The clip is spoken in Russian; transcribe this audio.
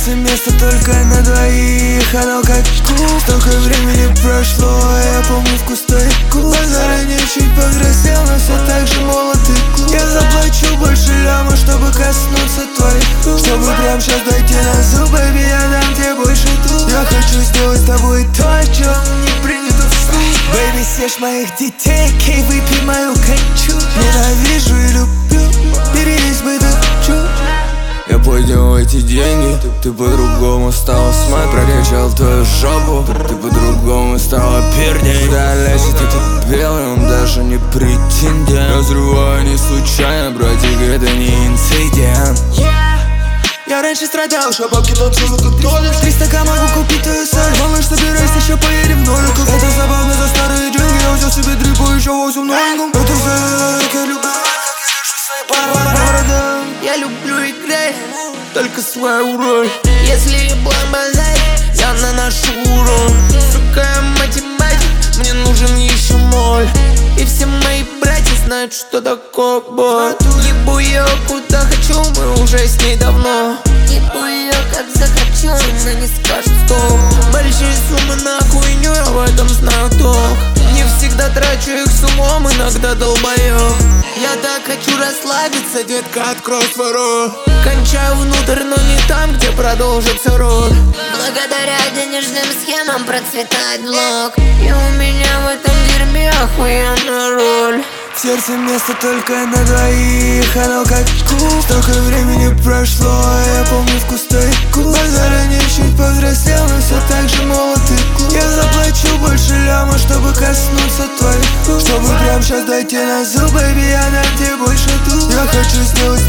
сердце место только на двоих, оно как клуб. Столько времени прошло, я помню вкус твоих губ. Заранее чуть повзрослел, но все так же молод и глуп. Я заплачу больше ляма, чтобы коснуться твоих рук. Чтобы прям сейчас дойти на зуб, baby, я дам тебе больше тут. Я хочу сделать с тобой то, о чем не принято вслух. Baby, съешь моих детей, кей, выпей мою кончу. Ненавижу и люблю, перелезь бы так чуть. Я поднял эти деньги, ты по-другому стала смать. Прокачал твою жопу, ты по-другому стала перней. Удаляйся, ты тут белый, он даже не претендент. Разрываю не случайно, братик, это не инцидент. Я раньше страдал, что бабки плачу как доллар. 300к могу купить твою соль. Малыш, собирайся, еще поедем в Ноликов. Это забавно за старые деньги. Я взял себе дрипу, еще 8 новеньком. Это все, как я люблю, как я держу свои города. Я люблю играть только свою роль. Если бомбазай, я наношу урон. Сука, я математик, мне нужен еще ноль. И все мои братья знают, что такое боль. Ебу ее куда хочу, мы уже с ней давно. Ебу ее как захочу, она не скажет стоп. Большие суммы на хуйню, я в этом знаю толк. Не всегда трачу их с умом, иногда долбоёб. Я так хочу расслабиться, детка, открой свой рот. Кончаю внутрь, но не там, где продолжится род. Благодаря денежным схемам процветает блог. И у меня в этом дерьме охуенная роль. В сердце место только на двоих, оно как клуб. Столько времени прошло, я помню вкус твоих губ. Заранее чуть повзрослел, но все так же молод и глуп. Я заплачу больше ляма, чтобы коснуться твоих рук. Чтобы прям сейчас дойти на зуб, baby, я дам тебе больше тут. Я хочу сделать